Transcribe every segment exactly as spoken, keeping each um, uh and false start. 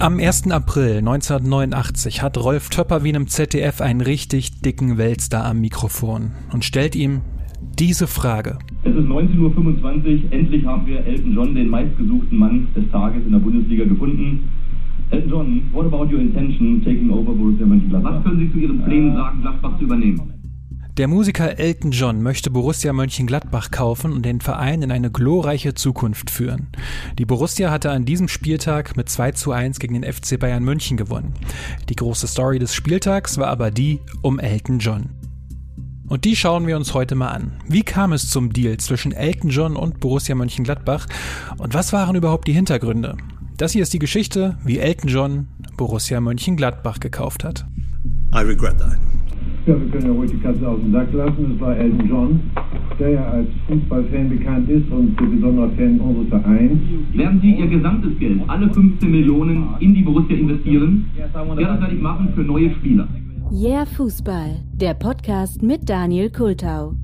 Am ersten April neunzehnhundertneunundachtzig hat Rolf Töpperwien im Z D F einen richtig dicken Weltstar am Mikrofon und stellt ihm diese Frage. Es ist neunzehn Uhr fünfundzwanzig, endlich haben wir Elton John, den meistgesuchten Mann des Tages in der Bundesliga, gefunden. Elton John, what about your intention taking over Borussia Mönchengladbach? Was können Sie zu Ihren Plänen sagen, Gladbach zu übernehmen? Der Musiker Elton John möchte Borussia Mönchengladbach kaufen und den Verein in eine glorreiche Zukunft führen. Die Borussia hatte an diesem Spieltag mit zwei zu eins gegen den F C Bayern München gewonnen. Die große Story des Spieltags war aber die um Elton John. Und die schauen wir uns heute mal an. Wie kam es zum Deal zwischen Elton John und Borussia Mönchengladbach und was waren überhaupt die Hintergründe? Das hier ist die Geschichte, wie Elton John Borussia Mönchengladbach gekauft hat. I regret that. Ja, wir können ja ruhig die Katze aus dem Sack lassen. Es war Elton John, der ja als Fußballfan bekannt ist und besonderer Fan unseres Vereins. Werden Sie Ihr gesamtes Geld, alle fünfzehn Millionen, in die Borussia investieren? Ja, das werde ich machen für neue Spieler. Yeah Fußball, der Podcast mit Daniel Kultau.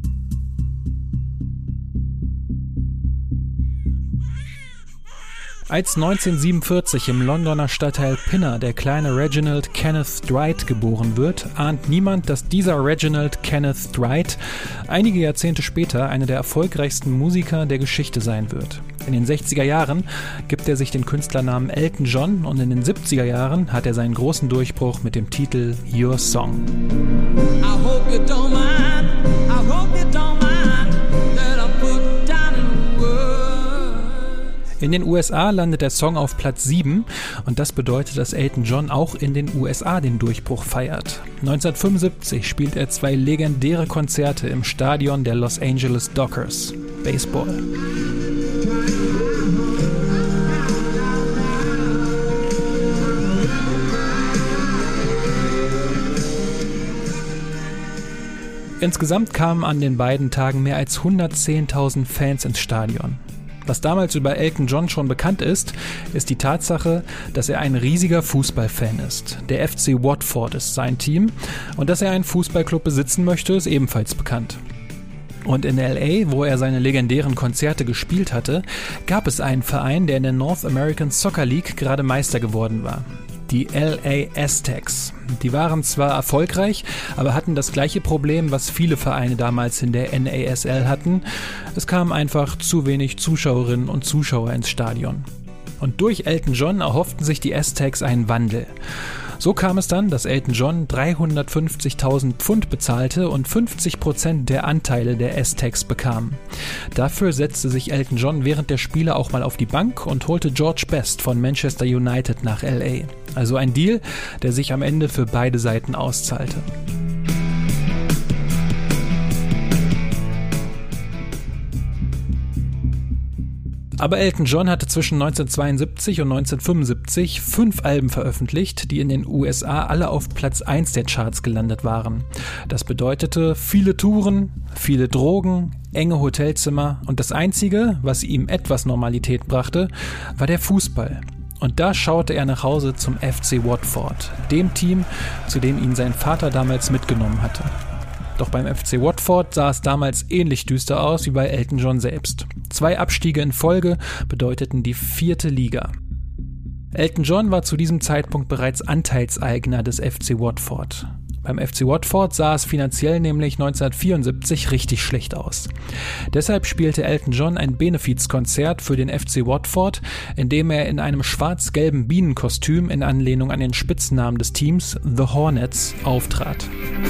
Als neunzehnhundertsiebenundvierzig im Londoner Stadtteil Pinner der kleine Reginald Kenneth Dwight geboren wird, ahnt niemand, dass dieser Reginald Kenneth Dwight einige Jahrzehnte später einer der erfolgreichsten Musiker der Geschichte sein wird. In den sechziger Jahren gibt er sich den Künstlernamen Elton John und in den siebziger Jahren hat er seinen großen Durchbruch mit dem Titel Your Song. I hope you don't mind, I hope you don't mind that I put down in the world. In den U S A landet der Song auf Platz sieben und das bedeutet, dass Elton John auch in den U S A den Durchbruch feiert. neunzehnhundertfünfundsiebzig spielt er zwei legendäre Konzerte im Stadion der Los Angeles Dodgers. Baseball. Insgesamt kamen an den beiden Tagen mehr als hundertzehntausend Fans ins Stadion. Was damals über Elton John schon bekannt ist, ist die Tatsache, dass er ein riesiger Fußballfan ist. Der F C Watford ist sein Team und dass er einen Fußballclub besitzen möchte, ist ebenfalls bekannt. Und in L A, wo er seine legendären Konzerte gespielt hatte, gab es einen Verein, der in der North American Soccer League gerade Meister geworden war. Die L A Aztecs. Die waren zwar erfolgreich, aber hatten das gleiche Problem, was viele Vereine damals in der N A S L hatten. Es kamen einfach zu wenig Zuschauerinnen und Zuschauer ins Stadion. Und durch Elton John erhofften sich die Aztecs einen Wandel. So kam es dann, dass Elton John dreihundertfünfzigtausend Pfund bezahlte und fünfzig Prozent der Anteile der Aztecs bekam. Dafür setzte sich Elton John während der Spiele auch mal auf die Bank und holte George Best von Manchester United nach L A. Also ein Deal, der sich am Ende für beide Seiten auszahlte. Aber Elton John hatte zwischen neunzehnhundertzweiundsiebzig und neunzehnhundertfünfundsiebzig fünf Alben veröffentlicht, die in den U S A alle auf Platz eins der Charts gelandet waren. Das bedeutete viele Touren, viele Drogen, enge Hotelzimmer und das Einzige, was ihm etwas Normalität brachte, war der Fußball. Und da schaute er nach Hause zum F C Watford, dem Team, zu dem ihn sein Vater damals mitgenommen hatte. Doch beim F C Watford sah es damals ähnlich düster aus wie bei Elton John selbst. Zwei Abstiege in Folge bedeuteten die vierte Liga. Elton John war zu diesem Zeitpunkt bereits Anteilseigner des F C Watford. Beim F C Watford sah es finanziell nämlich neunzehnhundertvierundsiebzig richtig schlecht aus. Deshalb spielte Elton John ein Benefizkonzert für den F C Watford, in dem er in einem schwarz-gelben Bienenkostüm in Anlehnung an den Spitznamen des Teams The Hornets auftrat.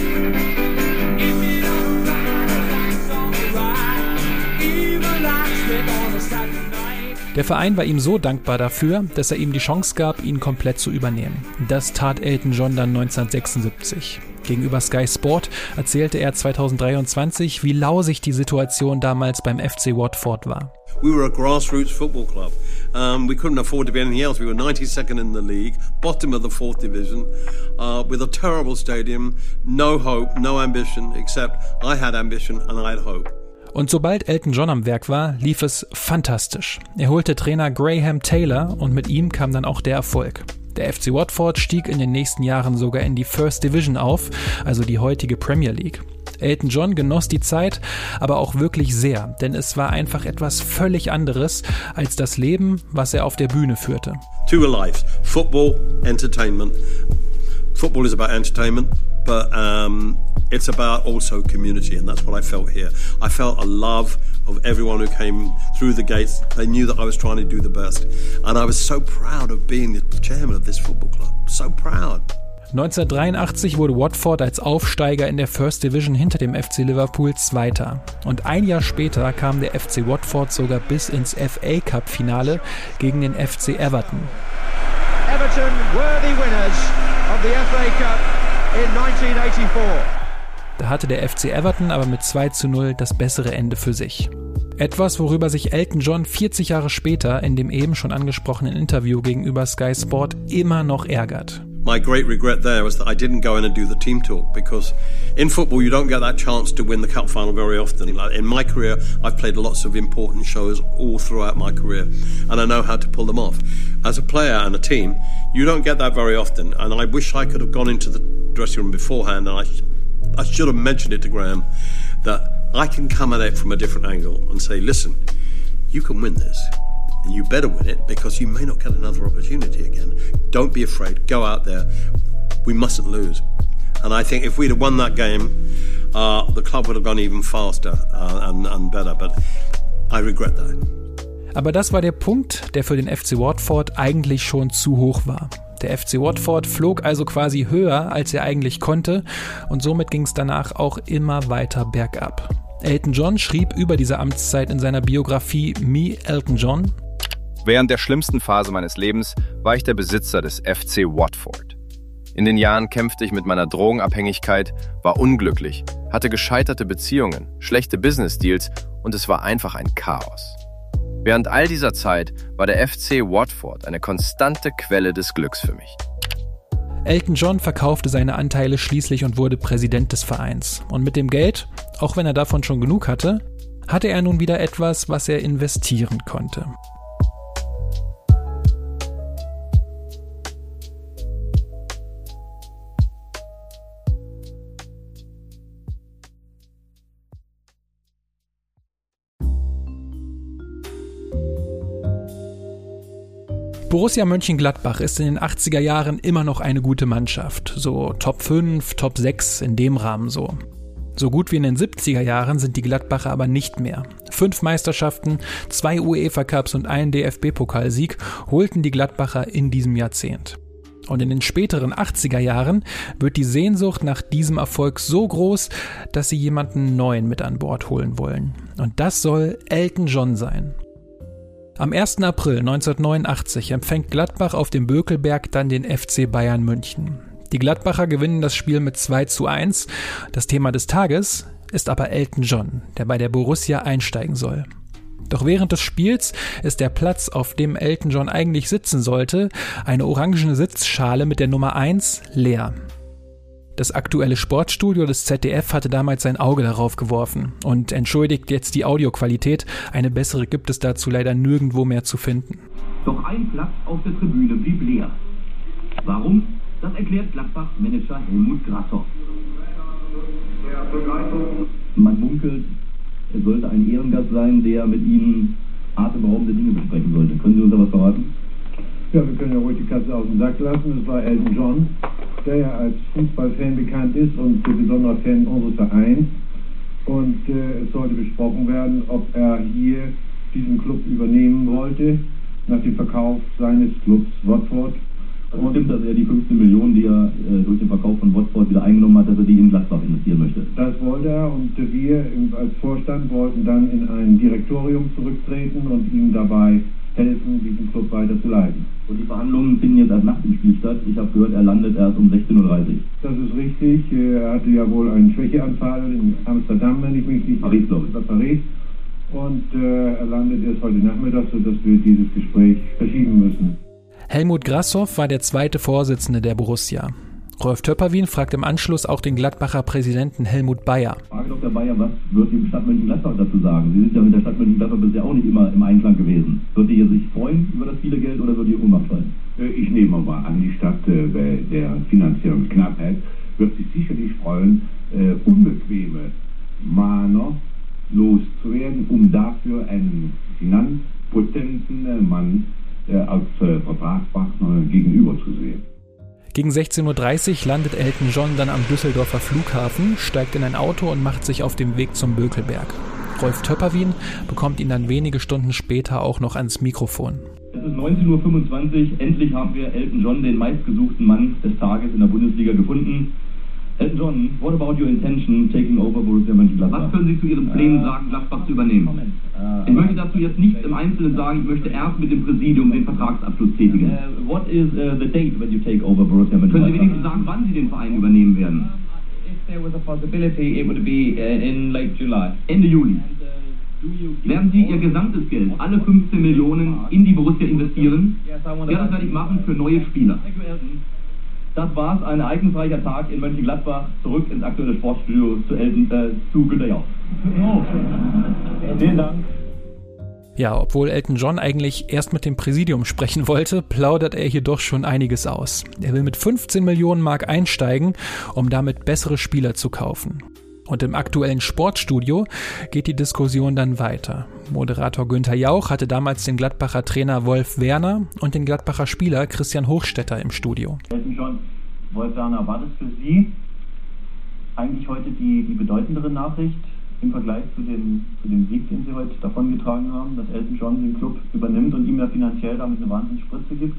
Der Verein war ihm so dankbar dafür, dass er ihm die Chance gab, ihn komplett zu übernehmen. Das tat Elton John dann neunzehnhundertsechsundsiebzig. Gegenüber Sky Sport erzählte er zweitausenddreiundzwanzig, wie lausig die Situation damals beim F C Watford war. We were a grassroots football club. Um, we couldn't afford to be anything else. We were ninety-second in the league, bottom of the fourth division, uh, with a terrible stadium, no hope, no ambition, except I had ambition and I had hope. Und sobald Elton John am Werk war, lief es fantastisch. Er holte Trainer Graham Taylor und mit ihm kam dann auch der Erfolg. Der F C Watford stieg in den nächsten Jahren sogar in die First Division auf, also die heutige Premier League. Elton John genoss die Zeit, aber auch wirklich sehr, denn es war einfach etwas völlig anderes als das Leben, was er auf der Bühne führte. Two lives, football, entertainment. Football is about entertainment, but um, it's about also community, and that's what I felt here. I felt a love of everyone who came through the gates. They knew that I was trying to do the best, and I was so proud of being the chairman of this football club. So proud. neunzehnhundertdreiundachtzig wurde Watford als Aufsteiger in der First Division hinter dem F C Liverpool Zweiter. Und ein Jahr später kam der F C Watford sogar bis ins F A Cup Finale gegen den F C Everton. Everton were the winners of the F A Cup in neunzehnhundertvierundachtzig. Da hatte der F C Everton aber mit zwei zu null das bessere Ende für sich. Etwas, worüber sich Elton John vierzig Jahre später in dem eben schon angesprochenen Interview gegenüber Sky Sport immer noch ärgert. My great regret there was that I didn't go in and do the team talk, because in football you don't get that chance to win the cup final very often. Like in my career, I've played lots of important shows all throughout my career, and I know how to pull them off. As a player and a team, you don't get that very often, and I wish I could have gone into the dressing room beforehand, and I, I should have mentioned it to Graham, that I can come at it from a different angle and say, listen, you can win this. And you better win it, because you may not get another opportunity again. Don't be afraid. Go out there. We mustn't lose. And I think if we'd have won that game, uh, the club would have gone even faster uh, and, and better. But I regret that. Aber das war der Punkt, der für den F C Watford eigentlich schon zu hoch war. Der F C Watford flog also quasi höher, als er eigentlich konnte, und somit ging es danach auch immer weiter bergab. Elton John schrieb über diese Amtszeit in seiner Biografie Me, Elton John: Während der schlimmsten Phase meines Lebens war ich der Besitzer des F C Watford. In den Jahren kämpfte ich mit meiner Drogenabhängigkeit, war unglücklich, hatte gescheiterte Beziehungen, schlechte Business-Deals und es war einfach ein Chaos. Während all dieser Zeit war der F C Watford eine konstante Quelle des Glücks für mich. Elton John verkaufte seine Anteile schließlich und wurde Präsident des Vereins. Und mit dem Geld, auch wenn er davon schon genug hatte, hatte er nun wieder etwas, was er investieren konnte. Borussia Mönchengladbach ist in den achtziger Jahren immer noch eine gute Mannschaft. So Top fünf, Top sechs, in dem Rahmen so. So gut wie in den siebziger Jahren sind die Gladbacher aber nicht mehr. Fünf Meisterschaften, zwei UEFA Cups und einen D F B-Pokalsieg holten die Gladbacher in diesem Jahrzehnt. Und in den späteren achtziger Jahren wird die Sehnsucht nach diesem Erfolg so groß, dass sie jemanden Neuen mit an Bord holen wollen. Und das soll Elton John sein. Am ersten April neunzehnhundertneunundachtzig empfängt Gladbach auf dem Bökelberg dann den F C Bayern München. Die Gladbacher gewinnen das Spiel mit zwei zu eins. Das Thema des Tages ist aber Elton John, der bei der Borussia einsteigen soll. Doch während des Spiels ist der Platz, auf dem Elton John eigentlich sitzen sollte, eine orangene Sitzschale mit der Nummer eins, leer. Das aktuelle Sportstudio des Z D F hatte damals sein Auge darauf geworfen und entschuldigt jetzt die Audioqualität, eine bessere gibt es dazu leider nirgendwo mehr zu finden. Doch ein Platz auf der Tribüne blieb leer. Warum? Das erklärt Gladbach-Manager Helmut Grashoff. Man munkelt, er sollte ein Ehrengast sein, der mit Ihnen atemberaubende Dinge besprechen sollte. Können Sie uns da was verraten? Ja, wir können ja ruhig die Katze aus dem Sack lassen. Das war Elton John, der ja als Fußballfan bekannt ist und besonderer Fan unseres Vereins. Und äh, es sollte besprochen werden, ob er hier diesen Club übernehmen wollte, nach dem Verkauf seines Clubs Watford. Also stimmt, dass er die fünfzehn Millionen, die er äh, durch den Verkauf von Watford wieder eingenommen hat, dass er die in Gladbach investieren möchte? Das wollte er, und wir als Vorstand wollten dann in ein Direktorium zurücktreten und ihm dabei helfen, diesen Club weiter zu leiten. Und die Verhandlungen finden jetzt erst nach dem Spiel statt. Ich habe gehört, er landet erst um sechzehn Uhr dreißig. Das ist richtig. Er hatte ja wohl einen Schwächeanfall in Amsterdam, wenn ich mich nicht... Paris, glaube ich. Paris. Und äh, er landet erst heute Nachmittag, sodass wir dieses Gespräch verschieben müssen. Helmut Grashoff war der zweite Vorsitzende der Borussia. Rolf Töpperwien fragt im Anschluss auch den Gladbacher Präsidenten Helmut Bayer. Frage Doktor Bayer, was wird die Stadt Mönchengladbach dazu sagen? Sie sind ja mit der Stadt Mönchengladbach bisher auch nicht immer im Einklang gewesen. Wird ihr sich freuen über das viele Geld oder wird ihr Ohnmacht fallen? Ich nehme mal an, die Stadt bei der finanziellen Knappheit wird sich sicherlich freuen, unbequeme äh, Vertragspartner gegenüber zu sehen. Gegen sechzehn Uhr dreißig landet Elton John dann am Düsseldorfer Flughafen, steigt in ein Auto und macht sich auf den Weg zum Bökelberg. Rolf Töpperwien bekommt ihn dann wenige Stunden später auch noch ans Mikrofon. Es ist neunzehn Uhr fünfundzwanzig, endlich haben wir Elton John, den meistgesuchten Mann des Tages in der Bundesliga, gefunden. Elton John, what about your intention taking over Borussia Mönchengladbach? Was können Sie zu Ihren Plänen sagen, Gladbach zu übernehmen? Ich möchte dazu jetzt nicht im Einzelnen sagen, ich möchte erst mit dem Präsidium den Vertragsabschluss tätigen. Uh, what is uh, the date when you take over Borussia Mönchengladbach? Können Sie wenigstens sagen, wann Sie den Verein übernehmen werden? If there was a possibility, it would be uh, in late July. Ende Juli. Werden Sie Ihr gesamtes Geld, alle fünfzehn Millionen, in die Borussia investieren? Ja, das werde ich machen für neue Spieler. Das war's, ein ereignisreicher Tag in Mönchengladbach. Zurück ins aktuelle Sportstudio zu, Elton, äh, zu Günter Jauch. Oh. Vielen Dank. Ja, obwohl Elton John eigentlich erst mit dem Präsidium sprechen wollte, plaudert er hier doch schon einiges aus. Er will mit fünfzehn Millionen Mark einsteigen, um damit bessere Spieler zu kaufen. Und im aktuellen Sportstudio geht die Diskussion dann weiter. Moderator Günther Jauch hatte damals den Gladbacher Trainer Wolf Werner und den Gladbacher Spieler Christian Hochstetter im Studio. Elton John, Wolf Werner, war das für Sie eigentlich heute die, die bedeutendere Nachricht im Vergleich zu dem, zu dem Sieg, den Sie heute davongetragen haben, dass Elton John den Club übernimmt und ihm ja finanziell damit eine Wahnsinnsspritze gibt?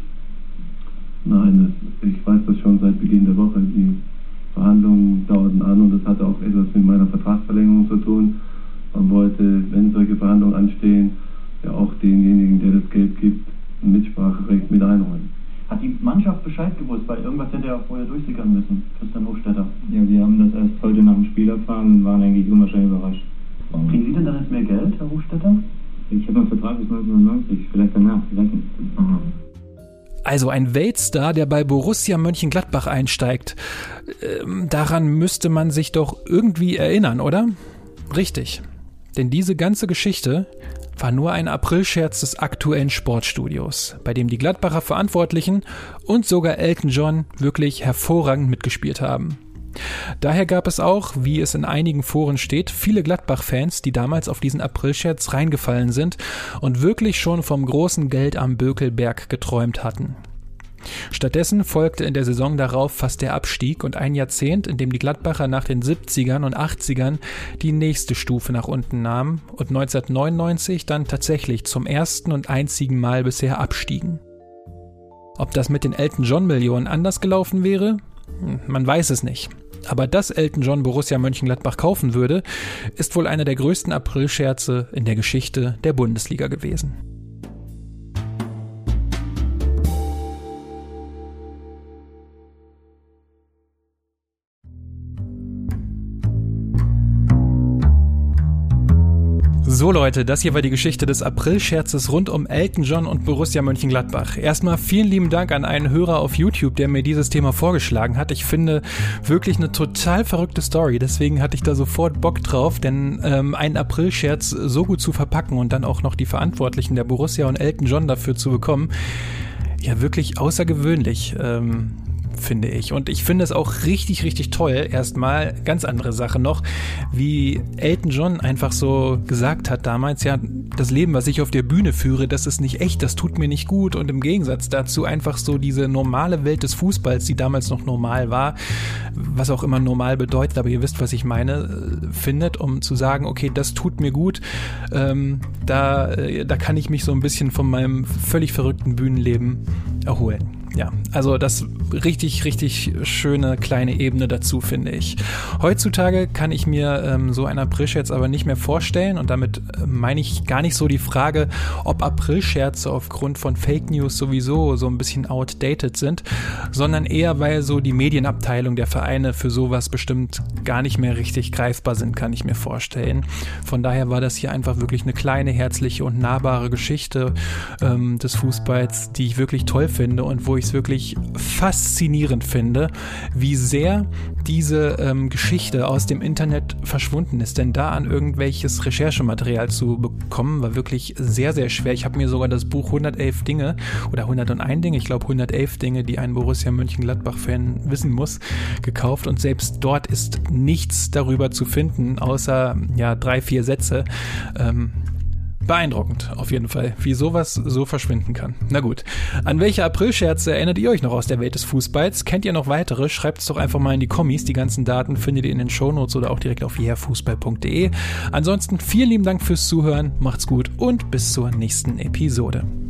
Nein, das, ich weiß das schon seit Beginn der Woche. Die Verhandlungen dauerten an und das hatte auch etwas mit meiner Vertragsverlängerung zu tun. Man wollte, wenn solche Verhandlungen anstehen, ja auch denjenigen, der das Geld gibt, ein Mitspracherecht mit einräumen. Hat die Mannschaft Bescheid gewusst, weil irgendwas hätte ja vorher durchsickern müssen, Christian Hochstetter? Ja, wir haben das erst heute nach dem Spiel erfahren und waren eigentlich unwahrscheinlich überrascht. Kriegen Sie denn dann jetzt mehr Geld, Herr Hochstetter? Ich habe einen Vertrag bis neunzehnhundertneunzig, vielleicht danach, vielleicht nicht. Mhm. Also ein Weltstar, der bei Borussia Mönchengladbach einsteigt. Ähm, daran müsste man sich doch irgendwie erinnern, oder? Richtig. Denn diese ganze Geschichte war nur ein Aprilscherz des aktuellen Sportstudios, bei dem die Gladbacher Verantwortlichen und sogar Elton John wirklich hervorragend mitgespielt haben. Daher gab es auch, wie es in einigen Foren steht, viele Gladbach-Fans, die damals auf diesen Aprilscherz reingefallen sind und wirklich schon vom großen Geld am Bökelberg geträumt hatten. Stattdessen folgte in der Saison darauf fast der Abstieg und ein Jahrzehnt, in dem die Gladbacher nach den siebzigern und achtzigern die nächste Stufe nach unten nahmen und neunzehnhundertneunundneunzig dann tatsächlich zum ersten und einzigen Mal bisher abstiegen. Ob das mit den Elton John-Millionen anders gelaufen wäre? Man weiß es nicht. Aber dass Elton John Borussia Mönchengladbach kaufen würde, ist wohl einer der größten Aprilscherze in der Geschichte der Bundesliga gewesen. So Leute, das hier war die Geschichte des Aprilscherzes rund um Elton John und Borussia Mönchengladbach. Erstmal vielen lieben Dank an einen Hörer auf YouTube, der mir dieses Thema vorgeschlagen hat. Ich finde wirklich eine total verrückte Story, deswegen hatte ich da sofort Bock drauf, denn ähm, einen Aprilscherz so gut zu verpacken und dann auch noch die Verantwortlichen der Borussia und Elton John dafür zu bekommen, ja wirklich außergewöhnlich. Ähm, finde ich. Und ich finde es auch richtig, richtig toll, erstmal, ganz andere Sache noch, wie Elton John einfach so gesagt hat damals, ja, das Leben, was ich auf der Bühne führe, das ist nicht echt, das tut mir nicht gut und im Gegensatz dazu einfach so diese normale Welt des Fußballs, die damals noch normal war, was auch immer normal bedeutet, aber ihr wisst, was ich meine, findet, um zu sagen, okay, das tut mir gut, ähm, da, da kann ich mich so ein bisschen von meinem völlig verrückten Bühnenleben erholen. Ja, also das richtig, richtig schöne kleine Ebene dazu, finde ich. Heutzutage kann ich mir ähm, so einen Aprilscherz aber nicht mehr vorstellen und damit äh, meine ich gar nicht so die Frage, ob Aprilscherze aufgrund von Fake News sowieso so ein bisschen outdated sind, sondern eher, weil so die Medienabteilung der Vereine für sowas bestimmt gar nicht mehr richtig greifbar sind, kann ich mir vorstellen. Von daher war das hier einfach wirklich eine kleine, herzliche und nahbare Geschichte ähm, des Fußballs, die ich wirklich toll finde und wo ich es wirklich faszinierend finde, wie sehr diese ähm, Geschichte aus dem Internet verschwunden ist. Denn da an irgendwelches Recherchematerial zu bekommen, war wirklich sehr, sehr schwer. Ich habe mir sogar das Buch hundertelf Dinge oder hunderteins Dinge, ich glaube hundertelf Dinge, die ein Borussia Mönchengladbach-Fan wissen muss, gekauft und selbst dort ist nichts darüber zu finden, außer ja drei, vier Sätze, ähm, Beeindruckend, auf jeden Fall, wie sowas so verschwinden kann. Na gut, an welche Aprilscherze erinnert ihr euch noch aus der Welt des Fußballs? Kennt ihr noch weitere? Schreibt es doch einfach mal in die Kommis. Die ganzen Daten findet ihr in den Shownotes oder auch direkt auf jeherfußball punkt de. Ansonsten vielen lieben Dank fürs Zuhören, macht's gut und bis zur nächsten Episode.